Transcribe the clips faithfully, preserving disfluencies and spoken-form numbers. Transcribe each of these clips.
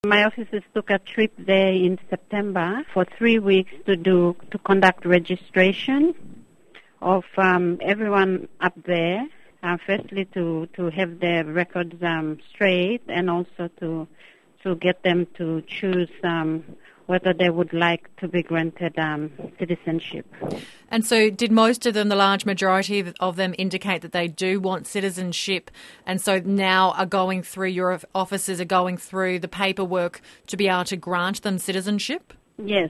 My officers took a trip there in September for three weeks to do to conduct registration of um, everyone up there. Uh, firstly, to, to have their records um, straight, and also to to get them to choose um, whether they would like to be granted um, citizenship. And so did most of them, the large majority of them, indicate that they do want citizenship, and so now are going through, your officers are going through the paperwork to be able to grant them citizenship? Yes.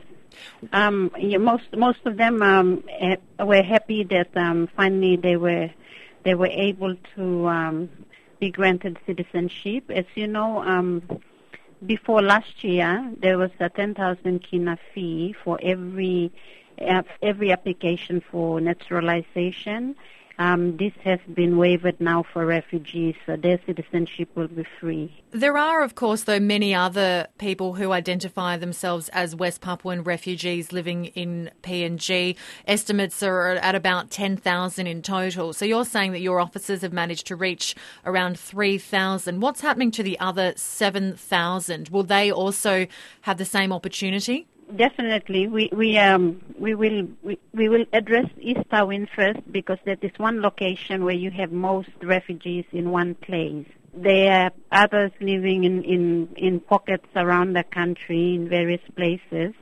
Um, yeah, most most of them um, were happy that um, finally they were they were able to um, be granted citizenship. As you know, um, before last year, there was a ten thousand kina fee for every uh, every application for naturalization. Um, this has been waived now for refugees, so their citizenship will be free. There are, of course, though, many other people who identify themselves as West Papuan refugees living in P N G. Estimates are at about ten thousand in total. So you're saying that your officers have managed to reach around three thousand. What's happening to the other seven thousand? Will they also have the same opportunity? Definitely, we we um we will we, we will address East Darwin first, because that is one location where you have most refugees in one place. There are others living in, in, in pockets around the country in various places.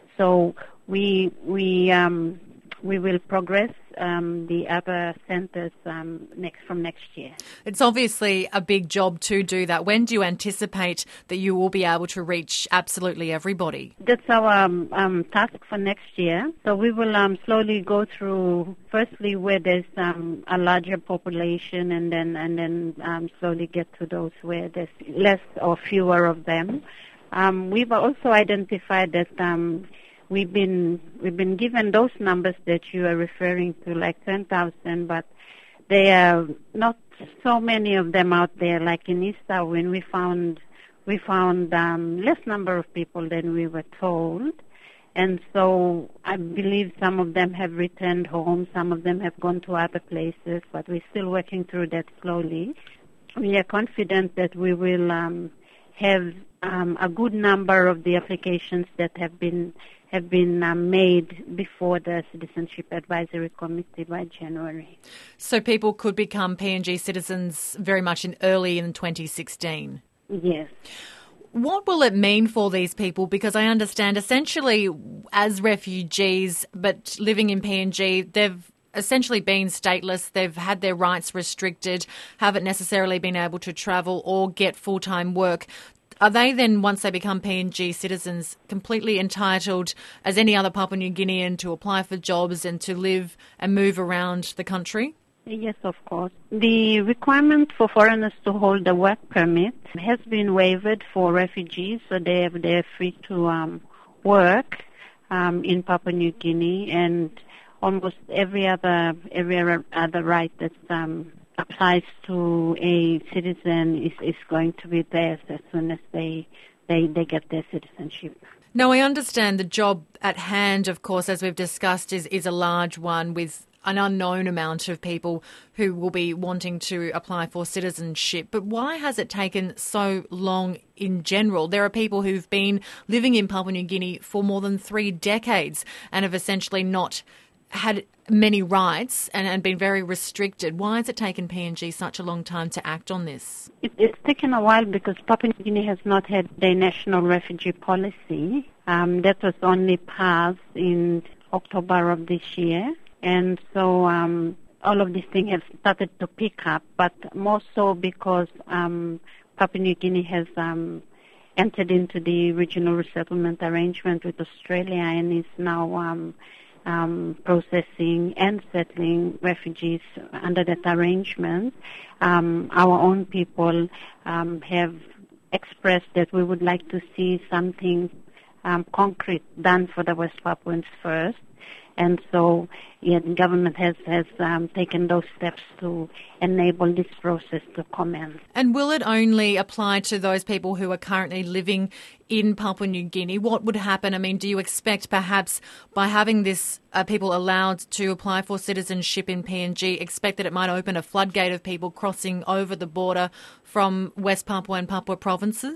So we we um we will progress um, the other centres um, next from next year. It's obviously a big job to do that. When do you anticipate that you will be able to reach absolutely everybody? That's our um, um, task for next year. So we will um, slowly go through, firstly, where there's um, a larger population, and then and then um, slowly get to those where there's less or fewer of them. Um, we've also identified that um, We've been we've been given those numbers that you are referring to, like ten thousand, but there are not so many of them out there. Like in East Darwin, we found we found um, less number of people than we were told, and so I believe some of them have returned home, some of them have gone to other places, but we're still working through that slowly. We are confident that we will um, have um, a good number of the applications that have been have been uh, made before the Citizenship Advisory Committee by January. So people could become P N G citizens very much in early in twenty sixteen? Yes. What will it mean for these people? Because I understand essentially as refugees but living in P N G, they've essentially been stateless, they've had their rights restricted, haven't necessarily been able to travel or get full-time work. Are they then, once they become P N G citizens, completely entitled as any other Papua New Guinean to apply for jobs and to live and move around the country? Yes, of course. The requirement for foreigners to hold a work permit has been waived for refugees, so they have, they're free to um, work um, in Papua New Guinea, and almost every other every other right that um, applies to a citizen is, is going to be theirs as soon as they, they they get their citizenship. Now, I understand the job at hand, of course, as we've discussed, is, is a large one with an unknown amount of people who will be wanting to apply for citizenship. But why has it taken so long in general? There are people who've been living in Papua New Guinea for more than three decades and have essentially not had many rights and, and been very restricted. Why has it taken P N G such a long time to act on this? It, it's taken a while because Papua New Guinea has not had a national refugee policy. Um, that was only passed in October of this year. And so um, all of these things have started to pick up, but more so because um, Papua New Guinea has um, entered into the regional resettlement arrangement with Australia and is now um, Um, processing and settling refugees under that arrangement. Um, our own people um, have expressed that we would like to see something um, concrete done for the West Papuans first. And so yeah, the government has, has um, taken those steps to enable this process to commence. And will it only apply to those people who are currently living in Papua New Guinea? What would happen? I mean, do you expect perhaps by having this uh, people allowed to apply for citizenship in P N G, expect that it might open a floodgate of people crossing over the border from West Papua and Papua provinces?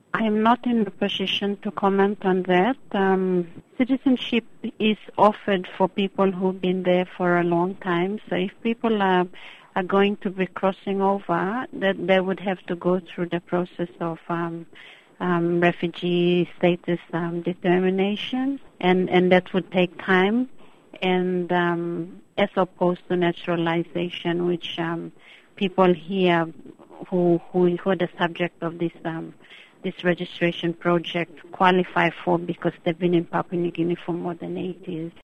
I am not in a position to comment on that. Um, citizenship is offered for people who've been there for a long time. So if people are, are going to be crossing over, that they would have to go through the process of um, um, refugee status um, determination, and, and that would take time. And um, as opposed to naturalization, which um, people here who, who who are the subject of this um, this registration project qualify for because they've been in Papua New Guinea for more than eight years.